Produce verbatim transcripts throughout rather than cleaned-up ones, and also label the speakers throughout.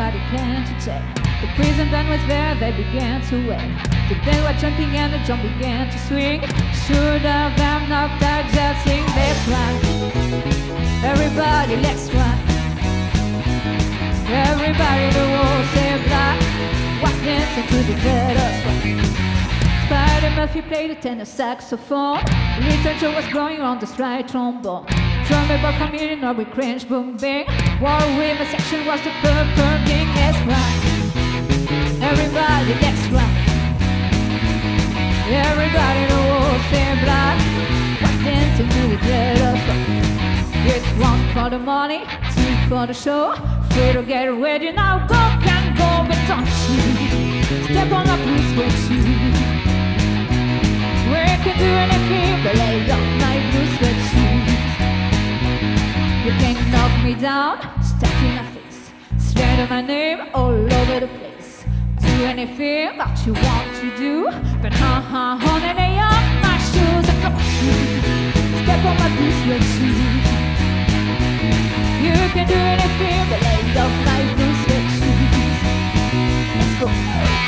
Speaker 1: everybody can to take. The prison band was there, they began to wait. The band was jumping and the drum began to swing. Should have them knocked out, just sing. Let's run, everybody, let's run. Everybody, the walls say black. Was dancing to the dead of swing. Spider Murphy played the tenor saxophone. Little Joe was blowing on the stride trombone. Drummer Bob from Illinois with cringe boom bang. War women's section was the purple king. Let's run, everybody, let's run. Everybody in the world say black. Was dancing to the dead of swing. Here's one for the money, two for the show. Three to get ready now. Go can go, but don't you step on a blue sweat shoe. We can do anything but lay off my blue sweat shoes. You can knock me down, step in my face, slander my name all over the place. Do anything that you want to do, but ha ha, honey, lay off my shoes. I don't you step on my blue sweat shoes. You can do anything but lay off my blue sweat shoes. Let's go.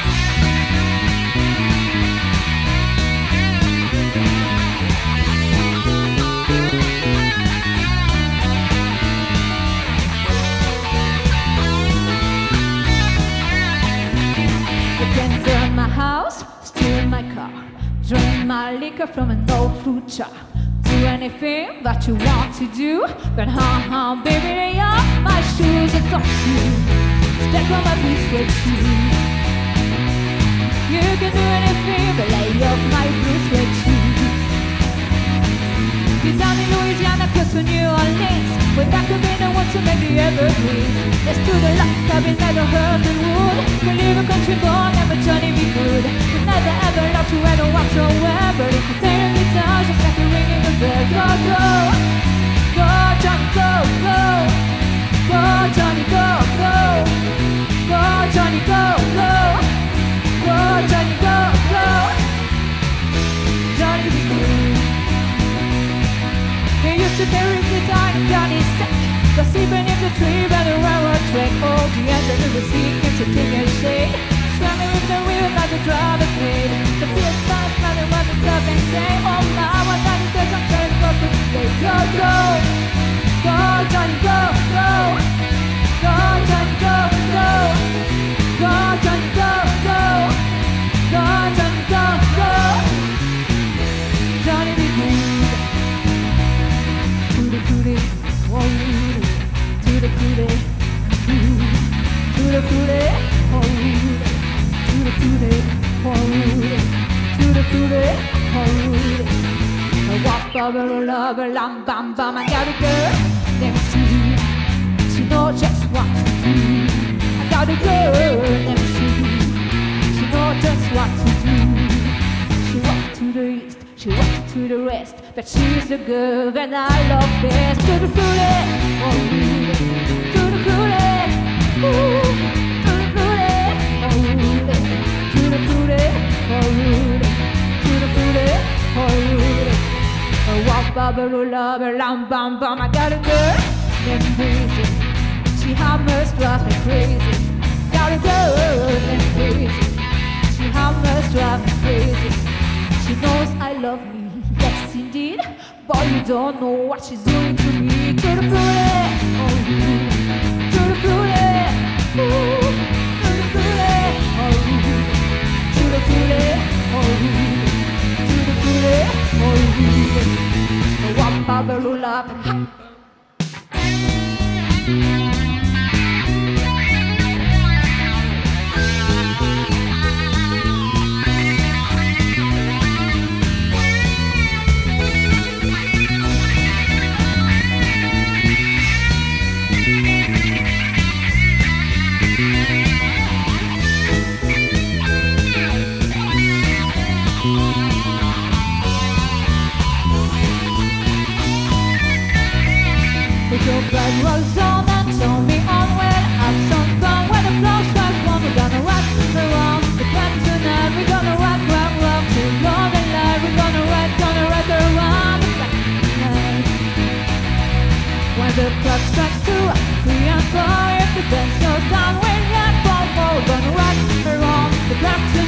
Speaker 1: Burn my house, steal my car, drink my liquor from an old fruit jar. Do anything that you want to do, but ha ha, baby, lay off my shoes and don't you step on my blue sweat shoes. You can do anything but lay off my blue sweat shoes. You're down in Louisiana, close to New Orleans. We're back up in the woods to make the evergreens. Let's do the luck, cabin, metal, heard the wood. We live a country boy, never Johnny be good. We never ever loved you at all whatsoever. If you play the guitar, just like a ringing a bell. Go, go, go, Johnny, go, go. Go, Johnny, go, go. Go, Johnny, go, go. Go, Johnny, go, go. Johnny be good. They used to bury the guitar in Johnny's sack. But sleeping in the tree by the railroad track. Oh, the end of the sea came to take a shake. Swimming with the wheel like the driver's made. The field starts smelling when it's up and say, oh my, what time is this? I'm trying to go for the day. Go, go, go, Johnny, go, go. Go, Johnny, go, go. Go, Johnny, go, go. Go, Johnny, go, go. Johnny be good. To the fruity, oh, to the fruity, to the fruity, oh, to the fruity, oh, to the fruity, oh. I walk over, love, lam, bam, bam. I got a girl named Sue. She knows just what to do. I got a girl named Sue. She knows just what to do. She walks to the east, she walks to the west, but she's the girl that I love best. To the fruity, oh, to the fruity, ooh, to the fruity, oh, to the fruity, oh, to the fruity, oh, oh, walk, bubble, love, lam, bam, bam. I got a girl named Breezy. She hammers, drives me crazy. Got a girl named Breezy. She hammers, drives me crazy. She knows I love me, yes indeed. But you don't know what she's doing to me. To the fruity, oh, to the fruity, ooh, to the fruity, oh, to the fruity, oh, to the fruity, oh, wampa belula. Your blood rolls on and show me on when I've some fun. When the flow strikes one, we're gonna rock around the clock tonight. We're gonna rock, rock, rock till long and light. We're gonna rock, gonna rock around the clock tonight. When the clock strikes two, three and four, if the band slows down, we're gonna rock around the clock tonight.